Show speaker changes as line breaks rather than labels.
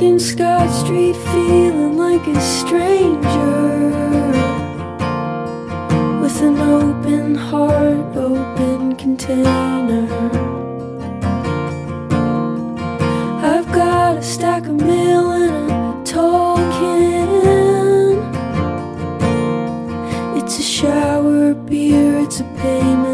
walking Scott Street feeling like a stranger, with an open heart, open container. I've got a stack of mail and a tall can. It's a shower beer, it's a payment